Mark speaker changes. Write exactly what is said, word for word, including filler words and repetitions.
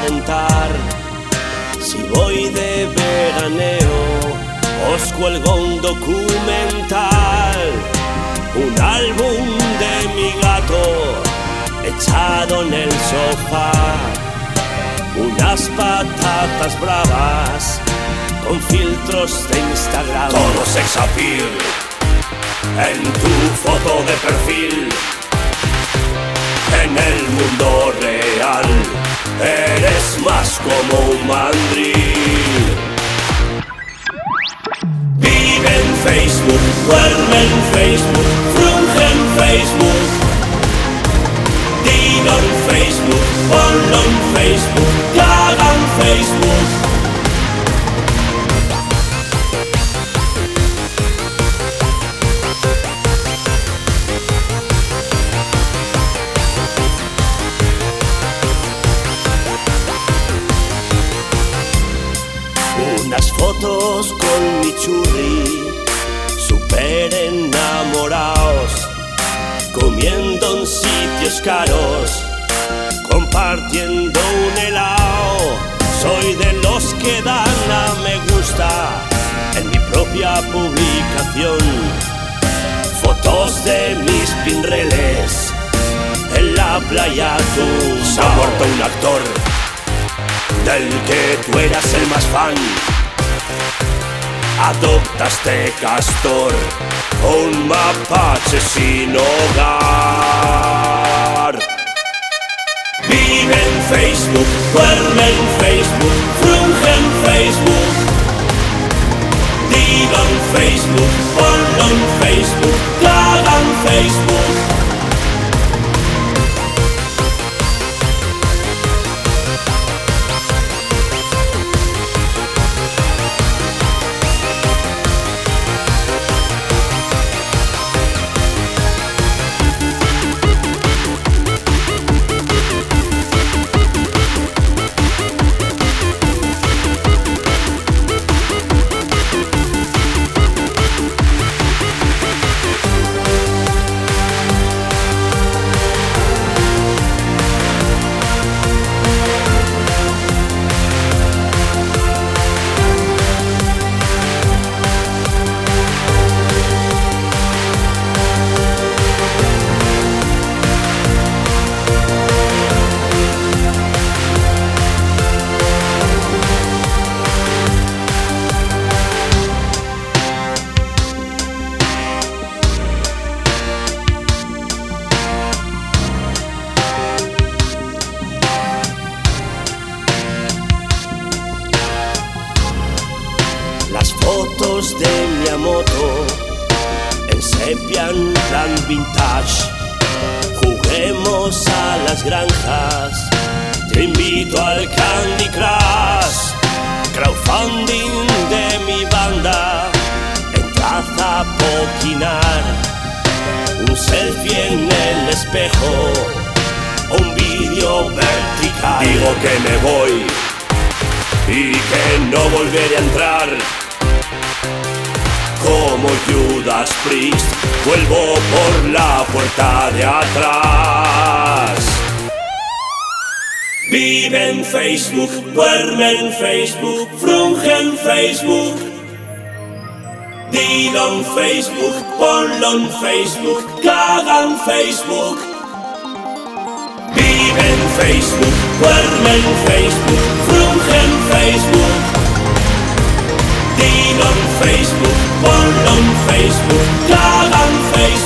Speaker 1: aparentar. Si voy de veraneo, os cuelgo un documental, un álbum de mi gato echado en el sofá, unas patatas bravas con filtros de Instagram. Todo sex appeal en tu foto de perfil. En el mundo real eres más como un mandril. Vive en Facebook, duerme en Facebook, frunge en Facebook. Dilo en Facebook, ponlo en Facebook, caga en Facebook. Unas fotos con mi churri, súper enamorados, comiendo en sitios caros, compartiendo un helado. Soy de los que dan a me gusta en mi propia publicación, fotos de mis pinreles en la playa Tumbao. Se ha muerto un actor del que tú eras el más fan. Adoptaste castor, un mapache sin hogar. Vive en Facebook, duerme en Facebook, frunge en Facebook. Dilo en Facebook, ponlo en Facebook, caga en Facebook. Las fotos de mi moto en sepia en plan vintage. Juguemos a las granjas, te invito al Candy Crush. Crowdfunding de mi banda, entrad a poquinar. Un selfie en el espejo, un vídeo vertical. Digo que me voy y que no volveré a entrar. Como Judas Priest, vuelvo por la puerta de atrás. Vive en Facebook, duerme en Facebook, frunge en Facebook. Dilo en Facebook, ponlo en Facebook, caga en Facebook. Vive en Facebook, duerme en Facebook, frunge en Facebook. Dilo en Facebook, ponlo en Facebook, caga en Facebook.